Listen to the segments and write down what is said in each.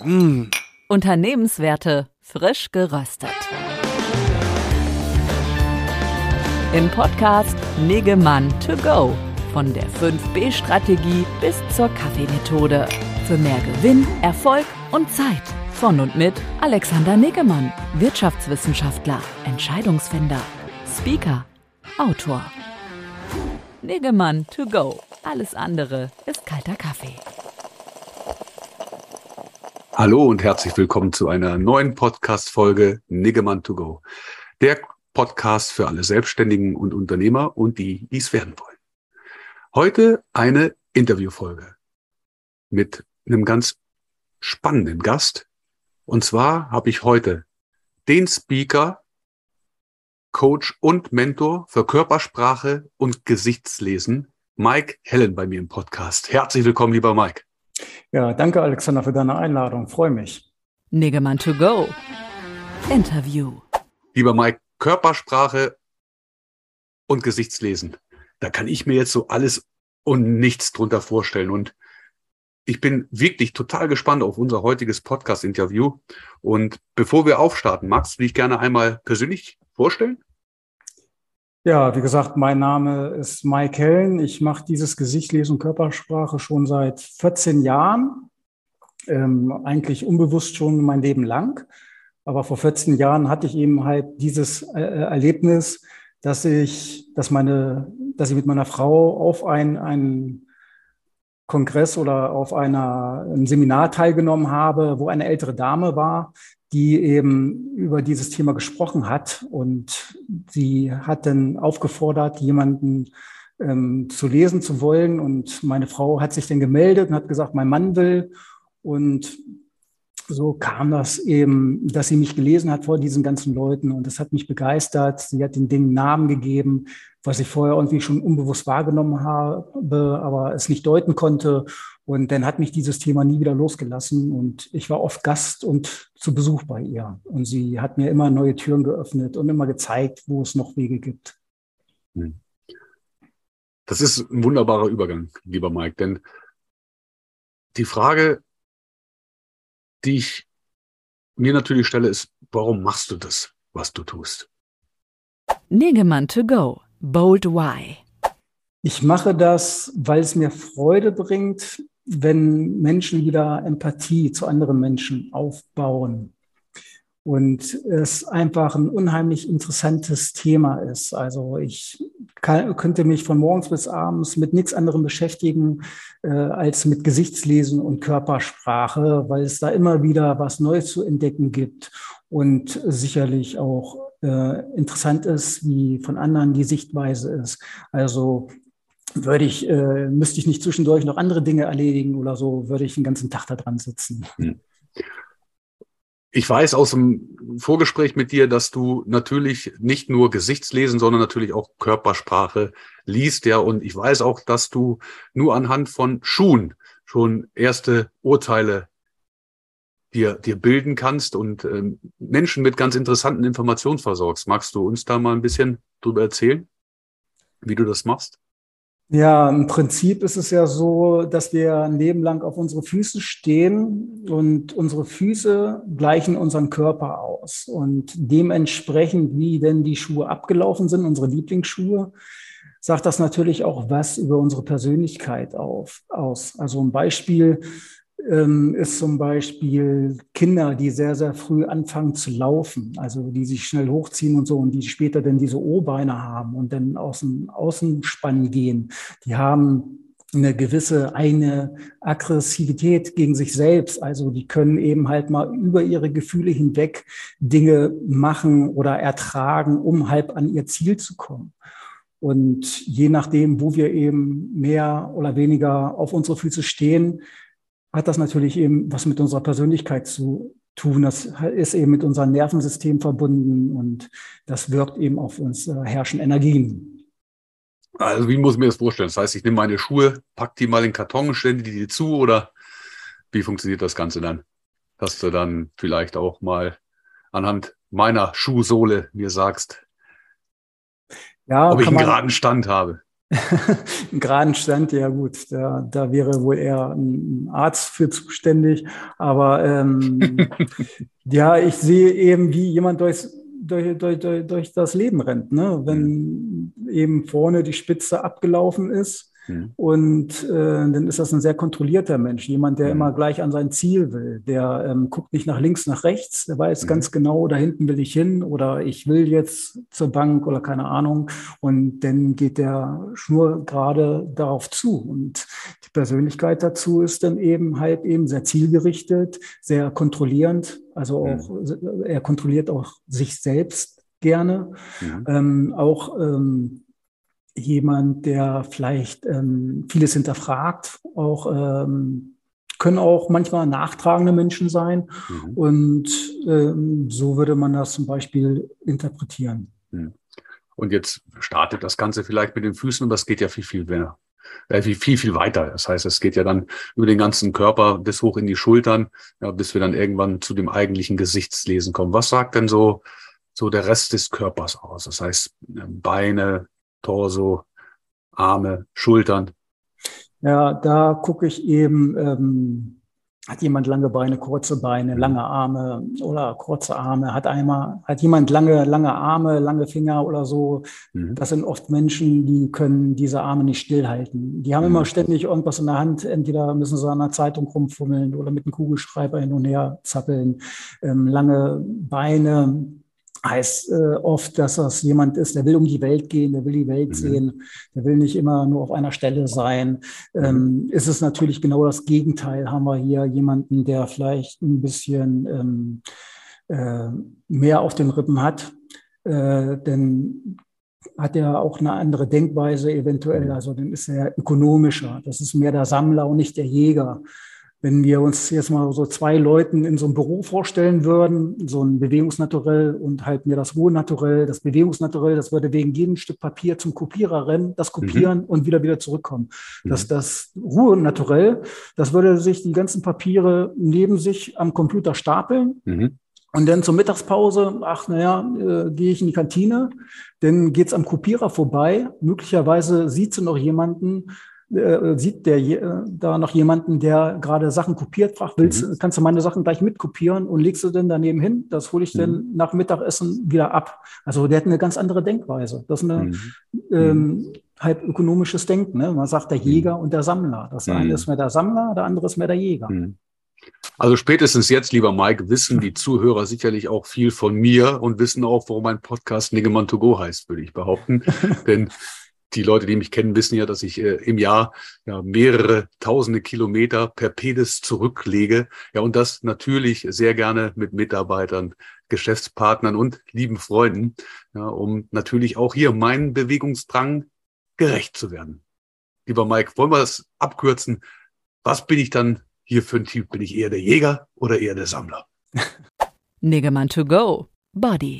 Unternehmenswerte frisch geröstet. Im Podcast Niggemann to go. Von der 5B-Strategie bis zur Kaffeemethode. Für mehr Gewinn, Erfolg und Zeit. Von und mit Alexander Niggemann, Wirtschaftswissenschaftler, Entscheidungsfinder, Speaker, Autor. Niggemann to go. Alles andere ist kalter Kaffee. Hallo und herzlich willkommen zu einer neuen Podcast-Folge Niggemann to go. Der Podcast für alle Selbstständigen und Unternehmer und die, die es werden wollen. Heute eine Interviewfolge mit einem ganz spannenden Gast. Und zwar habe ich heute den Speaker, Coach und Mentor für Körpersprache und Gesichtslesen, Mike Hellen, bei mir im Podcast. Herzlich willkommen, lieber Mike. Ja, danke Alexander für deine Einladung. Freue mich. Niggemann to go. Interview. Lieber Mike, Körpersprache und Gesichtslesen. Da kann ich mir jetzt so alles und nichts drunter vorstellen. Und ich bin wirklich total gespannt auf unser heutiges Podcast-Interview. Und bevor wir aufstarten, magst du dich gerne einmal persönlich vorstellen? Ja, wie gesagt, mein Name ist Mike Hellen. Ich mache dieses Gesichtslesen und Körpersprache schon seit 14 Jahren. Eigentlich unbewusst schon mein Leben lang. Aber vor 14 Jahren hatte ich eben halt dieses Erlebnis, dass ich mit meiner Frau auf einen Kongress oder auf einem Seminar teilgenommen habe, wo eine ältere Dame war, die eben über dieses Thema gesprochen hat. Und sie hat dann aufgefordert, jemanden zu lesen zu wollen. Und meine Frau hat sich dann gemeldet und hat gesagt, mein Mann will. Und so kam das eben, dass sie mich gelesen hat vor diesen ganzen Leuten. Und das hat mich begeistert. Sie hat den Dingen Namen gegeben, was ich vorher irgendwie schon unbewusst wahrgenommen habe, aber es nicht deuten konnte. Und dann hat mich dieses Thema nie wieder losgelassen. Und ich war oft Gast und zu Besuch bei ihr. Und sie hat mir immer neue Türen geöffnet und immer gezeigt, wo es noch Wege gibt. Das ist ein wunderbarer Übergang, lieber Mike. Denn die Frage, die ich mir natürlich stelle, ist, warum machst du das, was du tust? Niggemann to go. Bold Why. Ich mache das, weil es mir Freude bringt, wenn Menschen wieder Empathie zu anderen Menschen aufbauen. Und es einfach ein unheimlich interessantes Thema ist. Also ich könnte mich von morgens bis abends mit nichts anderem beschäftigen als mit Gesichtslesen und Körpersprache, weil es da immer wieder was Neues zu entdecken gibt und sicherlich auch interessant ist, wie von anderen die Sichtweise ist. Also müsste ich nicht zwischendurch noch andere Dinge erledigen oder so, würde ich den ganzen Tag da dran sitzen. Ich weiß aus dem Vorgespräch mit dir, dass du natürlich nicht nur Gesichtslesen, sondern natürlich auch Körpersprache liest, ja. Und ich weiß auch, dass du nur anhand von Schuhen schon erste Urteile dir bilden kannst und Menschen mit ganz interessanten Informationen versorgst. Magst du uns da mal ein bisschen drüber erzählen, wie du das machst? Ja, im Prinzip ist es ja so, dass wir ein Leben lang auf unsere Füße stehen und unsere Füße gleichen unseren Körper aus. Und dementsprechend, wie denn die Schuhe abgelaufen sind, unsere Lieblingsschuhe, sagt das natürlich auch was über unsere Persönlichkeit aus. Also ein Beispiel ist zum Beispiel Kinder, die sehr, sehr früh anfangen zu laufen, also die sich schnell hochziehen und so und die später dann diese O-Beine haben und dann aus dem Außenspann gehen. Die haben eine gewisse eigene Aggressivität gegen sich selbst. Also die können eben halt mal über ihre Gefühle hinweg Dinge machen oder ertragen, um halt an ihr Ziel zu kommen. Und je nachdem, wo wir eben mehr oder weniger auf unsere Füße stehen, hat das natürlich eben was mit unserer Persönlichkeit zu tun. Das ist eben mit unserem Nervensystem verbunden und das wirkt eben auf uns, herrschen Energien. Also wie muss ich mir das vorstellen? Das heißt, ich nehme meine Schuhe, pack die mal in den Karton, stelle die zu oder wie funktioniert das Ganze dann? Dass du dann vielleicht auch mal anhand meiner Schuhsohle mir sagst, Ja, ob ich einen geraden Stand habe. Einen geraden Stand, ja gut, da wäre wohl eher ein Arzt für zuständig. Aber ja, ich sehe eben, wie jemand durch das Leben rennt, ne? Wenn eben vorne die Spitze abgelaufen ist. Und dann ist das ein sehr kontrollierter Mensch, jemand, der immer gleich an sein Ziel will. Der guckt nicht nach links, nach rechts, der weiß ganz genau, da hinten will ich hin oder ich will jetzt zur Bank oder keine Ahnung. Und dann geht der schnurgerade darauf zu. Und die Persönlichkeit dazu ist dann eben halt eben sehr zielgerichtet, sehr kontrollierend. Also auch, er kontrolliert auch sich selbst gerne. Jemand, der vielleicht vieles hinterfragt, können auch manchmal nachtragende Menschen sein. Und so würde man das zum Beispiel interpretieren. Und jetzt startet das Ganze vielleicht mit den Füßen und das geht ja viel mehr. Viel weiter. Das heißt, es geht ja dann über den ganzen Körper bis hoch in die Schultern, ja, bis wir dann irgendwann zu dem eigentlichen Gesichtslesen kommen. Was sagt denn so der Rest des Körpers aus? Das heißt, Beine, Torso, Arme, Schultern. Ja, da gucke ich eben, hat jemand lange Beine, kurze Beine, lange Arme oder kurze Arme? Hat jemand lange Arme, lange Finger oder so? Das sind oft Menschen, die können diese Arme nicht stillhalten. Die haben immer ständig irgendwas in der Hand. Entweder müssen sie an einer Zeitung rumfummeln oder mit einem Kugelschreiber hin und her zappeln. Lange Beine heißt oft, dass das jemand ist, der will um die Welt gehen, der will die Welt sehen, der will nicht immer nur auf einer Stelle sein. Ist es natürlich genau das Gegenteil. Haben wir hier jemanden, der vielleicht ein bisschen mehr auf den Rippen hat, denn hat er auch eine andere Denkweise eventuell. Also dann ist er ökonomischer. Das ist mehr der Sammler und nicht der Jäger. Wenn wir uns jetzt mal so zwei Leuten in so einem Büro vorstellen würden, so ein Bewegungsnaturell und halt mir das Ruhenaturell, das Bewegungsnaturell, das würde wegen jedem Stück Papier zum Kopierer rennen, das kopieren und wieder zurückkommen. Das Ruhenaturell, das würde sich die ganzen Papiere neben sich am Computer stapeln. Und dann zur Mittagspause, gehe ich in die Kantine, dann geht's am Kopierer vorbei. Möglicherweise sieht sie noch jemanden, da noch jemanden, der gerade Sachen kopiert, fragt, kannst du meine Sachen gleich mitkopieren und legst du denn daneben hin? Das hole ich dann nach Mittagessen wieder ab. Also der hat eine ganz andere Denkweise. Das ist eine halb ökonomisches Denken. Ne? Man sagt der Jäger und der Sammler. Das eine ist mehr der Sammler, der andere ist mehr der Jäger. Also spätestens jetzt, lieber Mike, wissen die Zuhörer sicherlich auch viel von mir und wissen auch, warum mein Podcast Niggemann to go heißt, würde ich behaupten. Denn die Leute, die mich kennen, wissen ja, dass ich im Jahr mehrere tausende Kilometer per Pedis zurücklege. Ja, und das natürlich sehr gerne mit Mitarbeitern, Geschäftspartnern und lieben Freunden, ja, um natürlich auch hier meinen Bewegungsdrang gerecht zu werden. Lieber Mike, wollen wir das abkürzen? Was bin ich dann hier für ein Typ? Bin ich eher der Jäger oder eher der Sammler? Niggemann to go, Body.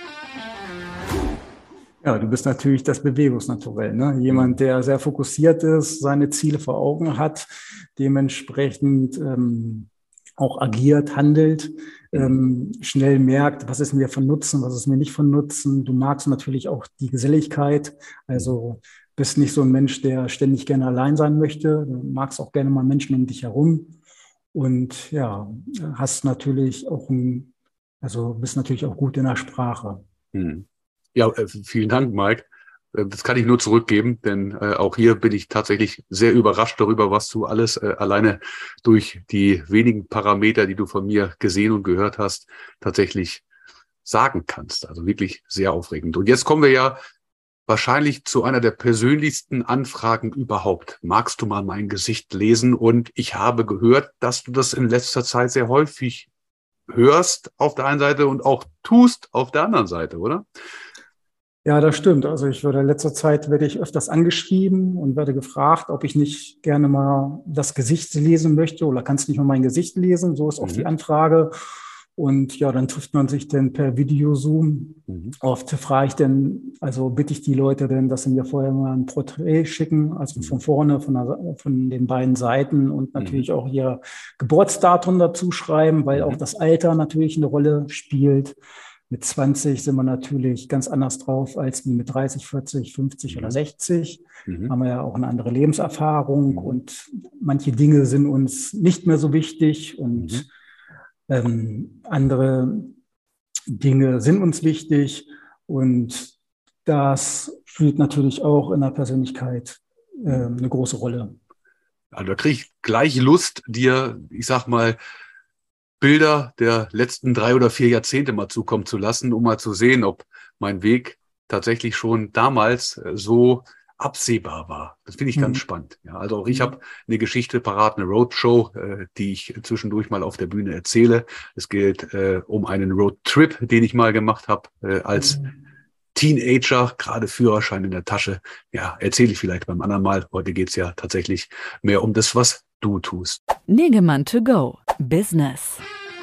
Ja, du bist natürlich das Bewegungsnaturell, ne? Jemand, der sehr fokussiert ist, seine Ziele vor Augen hat, dementsprechend auch agiert, handelt, schnell merkt, was ist mir von Nutzen, was ist mir nicht von Nutzen. Du magst natürlich auch die Geselligkeit, also bist nicht so ein Mensch, der ständig gerne allein sein möchte. Du magst auch gerne mal Menschen um dich herum und ja, hast natürlich auch bist natürlich auch gut in der Sprache. Ja, vielen Dank, Mike. Das kann ich nur zurückgeben, denn auch hier bin ich tatsächlich sehr überrascht darüber, was du alles alleine durch die wenigen Parameter, die du von mir gesehen und gehört hast, tatsächlich sagen kannst. Also wirklich sehr aufregend. Und jetzt kommen wir ja wahrscheinlich zu einer der persönlichsten Anfragen überhaupt. Magst du mal mein Gesicht lesen? Und ich habe gehört, dass du das in letzter Zeit sehr häufig hörst auf der einen Seite und auch tust auf der anderen Seite, oder? Ja, das stimmt. Also in letzter Zeit werde ich öfters angeschrieben und werde gefragt, ob ich nicht gerne mal das Gesicht lesen möchte oder kannst du nicht mal mein Gesicht lesen? So ist oft die Anfrage. Und ja, dann trifft man sich dann per Video-Zoom. Oft frage ich dann, also bitte ich die Leute dann, dass sie mir vorher mal ein Porträt schicken, also von vorne, von den beiden Seiten und natürlich auch ihr Geburtsdatum dazu schreiben, weil auch das Alter natürlich eine Rolle spielt. Mit 20 sind wir natürlich ganz anders drauf als mit 30, 40, 50 oder 60. Haben wir ja auch eine andere Lebenserfahrung und manche Dinge sind uns nicht mehr so wichtig und andere Dinge sind uns wichtig. Und das spielt natürlich auch in der Persönlichkeit eine große Rolle. Also da kriege ich gleich Lust, dir, ich sag mal, Bilder der letzten 3 oder 4 Jahrzehnte mal zukommen zu lassen, um mal zu sehen, ob mein Weg tatsächlich schon damals so absehbar war. Das finde ich ganz spannend. Ja, also auch ich habe eine Geschichte parat, eine Roadshow, die ich zwischendurch mal auf der Bühne erzähle. Es geht um einen Roadtrip, den ich mal gemacht habe als Teenager, gerade Führerschein in der Tasche. Ja, erzähle ich vielleicht beim anderen Mal. Heute geht's ja tatsächlich mehr um das, was du tust. Niggemann to go. Business.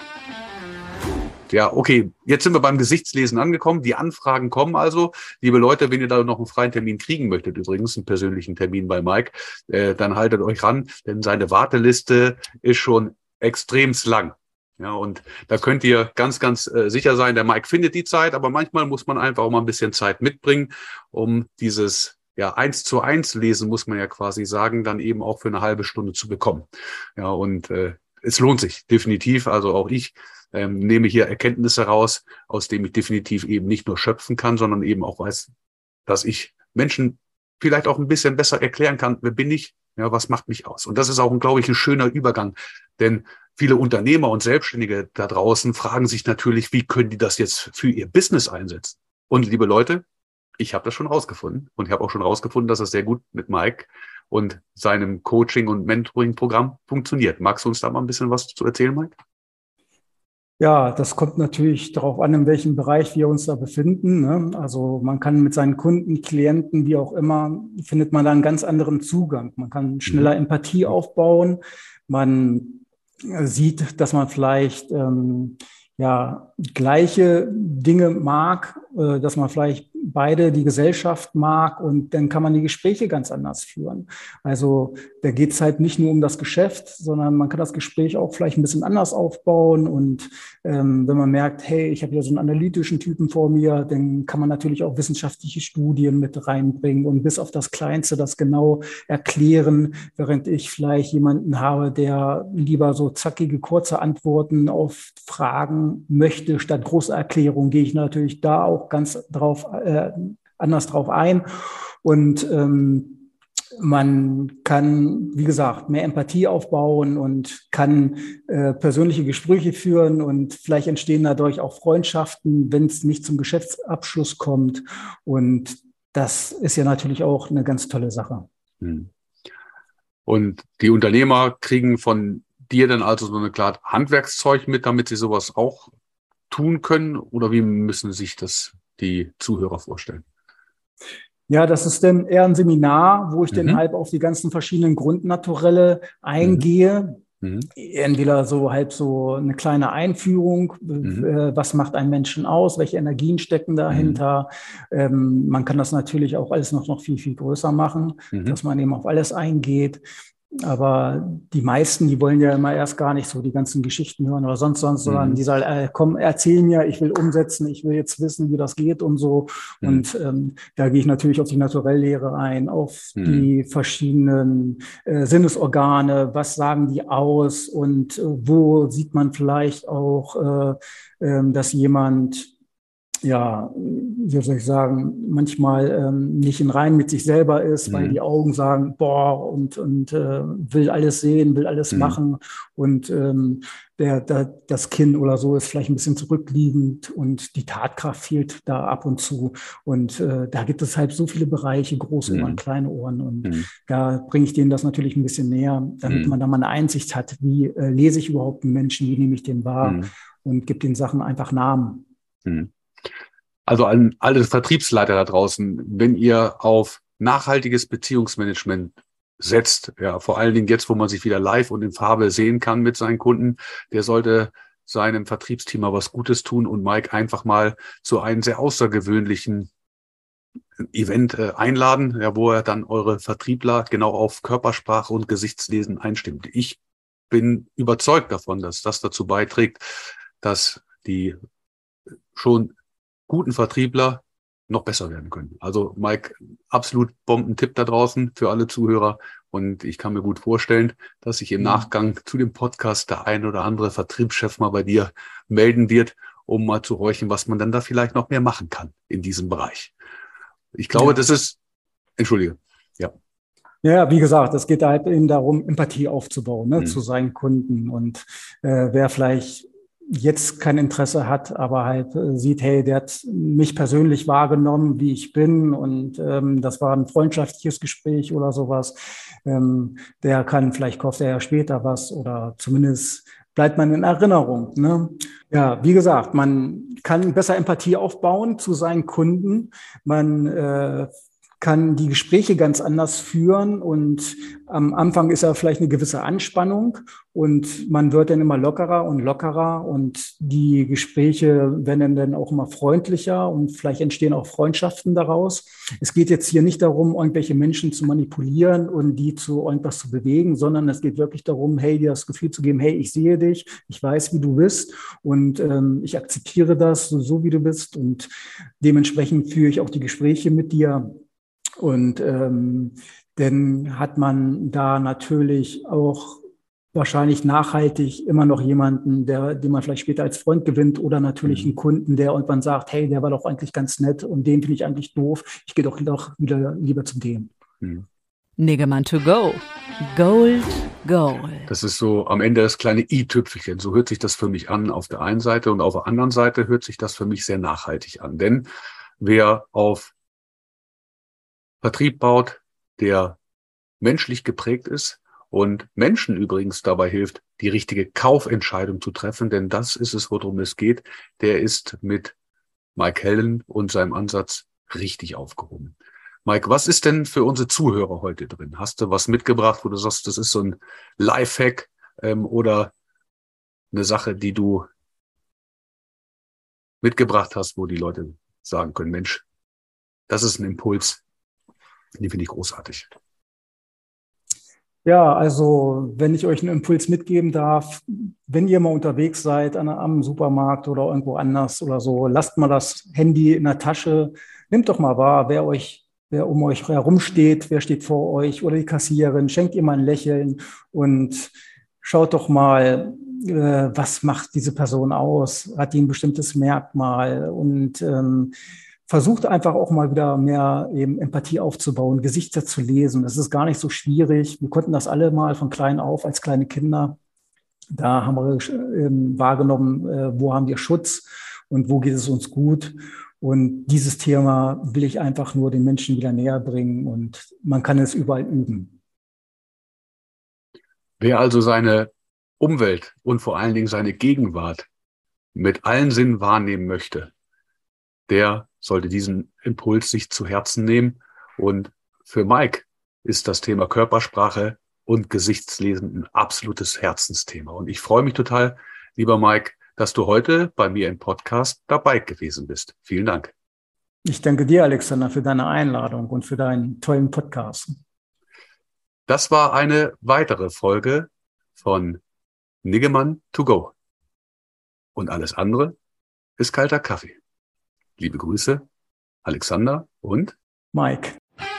Ja, okay, jetzt sind wir beim Gesichtslesen angekommen. Die Anfragen kommen also. Liebe Leute, wenn ihr da noch einen freien Termin kriegen möchtet, übrigens einen persönlichen Termin bei Mike, dann haltet euch ran, denn seine Warteliste ist schon extremst lang. Ja, und da könnt ihr ganz, ganz sicher sein, der Mike findet die Zeit, aber manchmal muss man einfach auch mal ein bisschen Zeit mitbringen, um dieses 1:1 lesen, muss man ja quasi sagen, dann eben auch für eine halbe Stunde zu bekommen. Ja, und es lohnt sich definitiv. Also auch ich nehme hier Erkenntnisse raus, aus denen ich definitiv eben nicht nur schöpfen kann, sondern eben auch weiß, dass ich Menschen vielleicht auch ein bisschen besser erklären kann, wer bin ich, ja, was macht mich aus. Und das ist auch, glaube ich, ein schöner Übergang, denn viele Unternehmer und Selbstständige da draußen fragen sich natürlich, wie können die das jetzt für ihr Business einsetzen? Und liebe Leute, ich habe das schon rausgefunden und ich habe auch schon rausgefunden, dass das sehr gut mit Mike und seinem Coaching- und Mentoring-Programm funktioniert. Magst du uns da mal ein bisschen was zu erzählen, Mike? Ja, das kommt natürlich darauf an, in welchem Bereich wir uns da befinden, ne? Also man kann mit seinen Kunden, Klienten, wie auch immer, findet man da einen ganz anderen Zugang. Man kann schneller Empathie aufbauen. Man sieht, dass man vielleicht gleiche Dinge mag, dass man vielleicht beide die Gesellschaft mag und dann kann man die Gespräche ganz anders führen. Also da geht es halt nicht nur um das Geschäft, sondern man kann das Gespräch auch vielleicht ein bisschen anders aufbauen und wenn man merkt, hey, ich habe hier so einen analytischen Typen vor mir, dann kann man natürlich auch wissenschaftliche Studien mit reinbringen und bis auf das Kleinste das genau erklären, während ich vielleicht jemanden habe, der lieber so zackige, kurze Antworten auf Fragen möchte, statt große Erklärungen, gehe ich natürlich da auch ganz anders drauf ein. Und man kann, wie gesagt, mehr Empathie aufbauen und kann persönliche Gespräche führen und vielleicht entstehen dadurch auch Freundschaften, wenn es nicht zum Geschäftsabschluss kommt. Und das ist ja natürlich auch eine ganz tolle Sache. Und die Unternehmer kriegen von dir dann also so eine Art Handwerkszeug mit, damit sie sowas auch tun können? Oder wie müssen sich das die Zuhörer vorstellen? Ja, das ist dann eher ein Seminar, wo ich dann halb auf die ganzen verschiedenen Grundnaturelle eingehe. Entweder so halb so eine kleine Einführung, was macht einen Menschen aus, welche Energien stecken dahinter. Man kann das natürlich auch alles noch viel, viel größer machen, dass man eben auf alles eingeht. Aber die meisten, die wollen ja immer erst gar nicht so die ganzen Geschichten hören oder sonst, sondern die sagen, komm, erzähl mir, ich will umsetzen, ich will jetzt wissen, wie das geht und so. Und da gehe ich natürlich auf die Naturelllehre ein, auf die verschiedenen Sinnesorgane, was sagen die aus und wo sieht man vielleicht auch, dass jemand wie soll ich sagen, manchmal nicht in Rein mit sich selber ist, weil die Augen sagen, boah, und will alles sehen, will alles machen. Und das Kinn oder so ist vielleicht ein bisschen zurückliegend und die Tatkraft fehlt da ab und zu. Und da gibt es halt so viele Bereiche, große Ohren, kleine Ohren. Und da bringe ich denen das natürlich ein bisschen näher, damit man da mal eine Einsicht hat, wie lese ich überhaupt einen Menschen, wie nehme ich den wahr und gebe den Sachen einfach Namen. Also an alle Vertriebsleiter da draußen, wenn ihr auf nachhaltiges Beziehungsmanagement setzt, ja, vor allen Dingen jetzt, wo man sich wieder live und in Farbe sehen kann mit seinen Kunden, der sollte seinem Vertriebsteam mal was Gutes tun und Mike einfach mal zu einem sehr außergewöhnlichen Event einladen, ja, wo er dann eure Vertriebler genau auf Körpersprache und Gesichtslesen einstimmt. Ich bin überzeugt davon, dass das dazu beiträgt, dass die schon guten Vertriebler noch besser werden können. Also Mike, absolut Bombentipp da draußen für alle Zuhörer. Und ich kann mir gut vorstellen, dass sich im Nachgang zu dem Podcast der ein oder andere Vertriebschef mal bei dir melden wird, um mal zu horchen, was man dann da vielleicht noch mehr machen kann in diesem Bereich. Ich glaube, das ist, entschuldige, ja. Ja, wie gesagt, es geht halt eben darum, Empathie aufzubauen, zu seinen Kunden. Und wer vielleicht jetzt kein Interesse hat, aber halt sieht, hey, der hat mich persönlich wahrgenommen, wie ich bin, und das war ein freundschaftliches Gespräch oder sowas. Der kann, vielleicht kauft er ja später was oder zumindest bleibt man in Erinnerung. Ne? Ja, wie gesagt, man kann besser Empathie aufbauen zu seinen Kunden. Man kann die Gespräche ganz anders führen, und am Anfang ist ja vielleicht eine gewisse Anspannung und man wird dann immer lockerer und die Gespräche werden dann auch immer freundlicher und vielleicht entstehen auch Freundschaften daraus. Es geht jetzt hier nicht darum, irgendwelche Menschen zu manipulieren und die zu irgendwas zu bewegen, sondern es geht wirklich darum, hey, dir das Gefühl zu geben, hey, ich sehe dich, ich weiß, wie du bist, und ich akzeptiere das so, wie du bist, und dementsprechend führe ich auch die Gespräche mit dir. Und dann hat man da natürlich auch wahrscheinlich nachhaltig immer noch jemanden, den man vielleicht später als Freund gewinnt, oder natürlich einen Kunden, der irgendwann sagt, hey, der war doch eigentlich ganz nett und den finde ich eigentlich doof. Ich gehe doch wieder lieber zu dem. Niggemann to go. Gold, Gold. Das ist so am Ende das kleine i-Tüpfelchen. So hört sich das für mich an auf der einen Seite, und auf der anderen Seite hört sich das für mich sehr nachhaltig an. Denn wer auf Vertrieb baut, der menschlich geprägt ist und Menschen übrigens dabei hilft, die richtige Kaufentscheidung zu treffen, denn das ist es, worum es geht, der ist mit Mike Hellen und seinem Ansatz richtig aufgehoben. Mike, was ist denn für unsere Zuhörer heute drin? Hast du was mitgebracht, wo du sagst, das ist so ein Lifehack oder eine Sache, die du mitgebracht hast, wo die Leute sagen können, Mensch, das ist ein Impuls, den finde ich großartig. Ja, also wenn ich euch einen Impuls mitgeben darf, wenn ihr mal unterwegs seid am Supermarkt oder irgendwo anders oder so, lasst mal das Handy in der Tasche, nehmt doch mal wahr, wer um euch herum steht, wer steht vor euch, oder die Kassiererin, schenkt ihr mal ein Lächeln und schaut doch mal, was macht diese Person aus, hat die ein bestimmtes Merkmal, und versucht einfach auch mal wieder mehr eben Empathie aufzubauen, Gesichter zu lesen. Das ist gar nicht so schwierig. Wir konnten das alle mal von klein auf als kleine Kinder. Da haben wir wahrgenommen, wo haben wir Schutz und wo geht es uns gut. Und dieses Thema will ich einfach nur den Menschen wieder näher bringen, und man kann es überall üben. Wer also seine Umwelt und vor allen Dingen seine Gegenwart mit allen Sinnen wahrnehmen möchte, der sollte diesen Impuls sich zu Herzen nehmen. Und für Mike ist das Thema Körpersprache und Gesichtslesen ein absolutes Herzensthema. Und ich freue mich total, lieber Mike, dass du heute bei mir im Podcast dabei gewesen bist. Vielen Dank. Ich danke dir, Alexander, für deine Einladung und für deinen tollen Podcast. Das war eine weitere Folge von Niggemann to go. Und alles andere ist kalter Kaffee. Liebe Grüße, Alexander und Mike.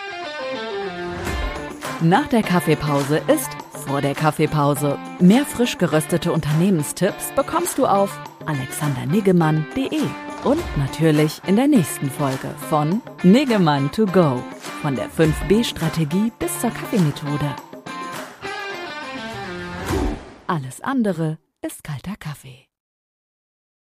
Nach der Kaffeepause ist vor der Kaffeepause. Mehr frisch geröstete Unternehmenstipps bekommst du auf alexanderniggemann.de und natürlich in der nächsten Folge von Niggemann to go, von der 5B-Strategie bis zur Kaffeemethode. Alles andere ist kalter Kaffee.